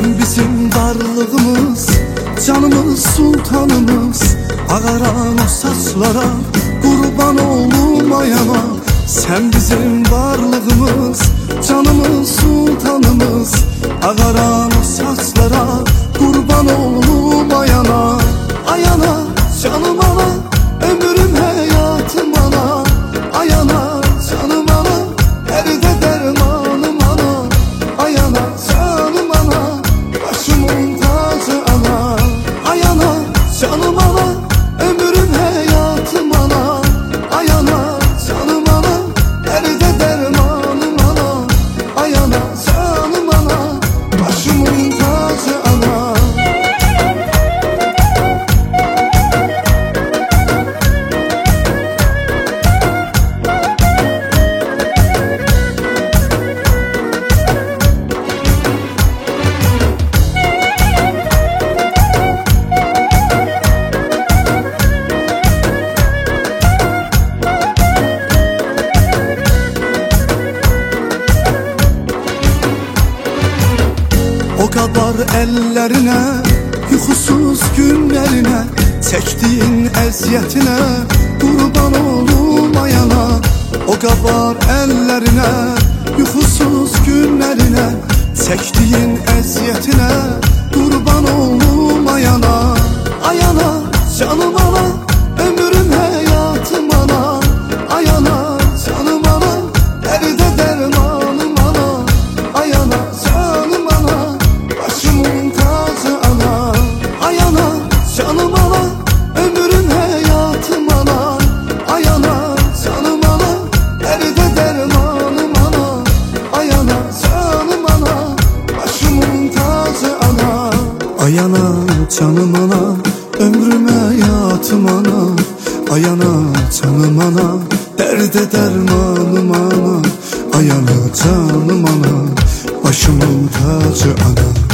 Sen bizim varlığımız, canımız, sultanımız. Ağaran o saçlara kurban olmayana. Sen bizim varlığımız, canımız, sultanımız. Ağaran o saçlara kurban olmayana. Ayana, canım ana, ömrüm hayatım ana. Ayana, canım ana, derde dermanım ana. Ayana, canım ana, başımın tacı ana. Ayana, canım ana, ömrüm hayatım ana. Ayana, canım ana, derde dermanım ana. Ayana, canım ana, başımın tacı ana. O kadar ellerine, yuxusuz günlerine, çektiğin eziyetine kurban olmayana. O kadar ellerine, yuxusuz günlerine, çektiğin eziyetine kurban olmayana. Ayana, canım ana, ömrüm hayatım ana. Ayana, canım ana, derde dermanım ana. Ayana, canım ana, başımın tacı ana. Ayana, canım ana, ömrüm hayatım ana. Ayana, canım ana, derde dermanım ana. Ayana, canım ana, başımın tacı ana. Ayana, canım ana, ömrüm hayatım ana. Ayana, canım ana, derde dermanım ana. Ayana, canım ana, başımın tacı ana.